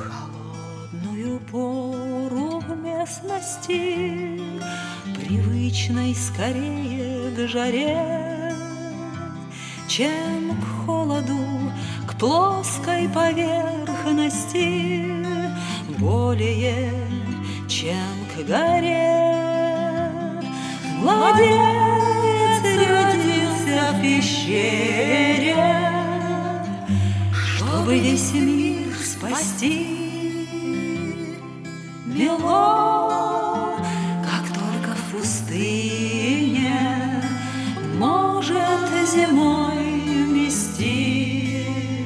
холодную пору в местности, привычной скорее к жаре, чем к холоду, к плоской поверхности, более, чем к горе. Младенец родился в пещере, чтобы весь мир спасти. Мело, как только в пустыне может зимой вмести.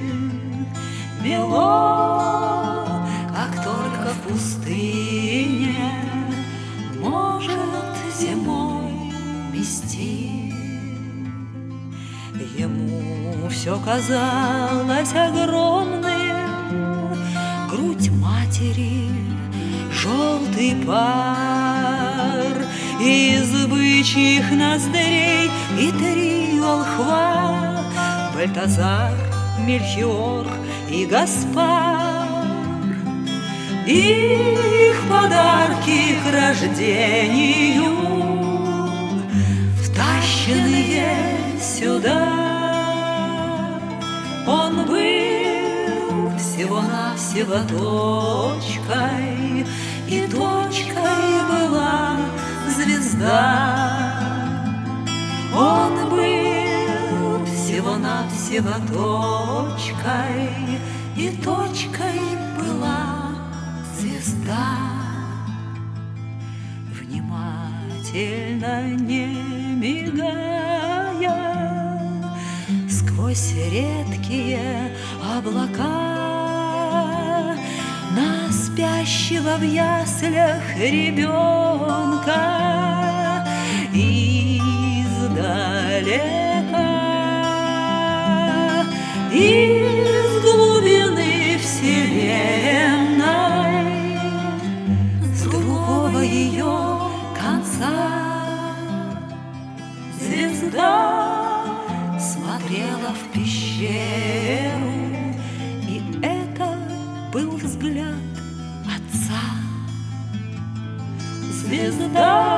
Мело, как только в пустыне может зимой вмести. Ему все казалось огромным, грудь матери, желтый пар из бычьих ноздрей и 3 волхва: Бальтазар, Мельхиор и Гаспар. Их подарки к рождению, втащенные сюда. Он был всего-навсего точкой, и точкой была звезда. Он был всего-навсего точкой, и точкой была звезда. Внимательно, не мигая, сквозь редкие облака, на спящего в яслях ребенка издалека, из глубины вселенной, с другого ее конца, звезда смотрела в пещеру, и это был взгляд отца. Звезда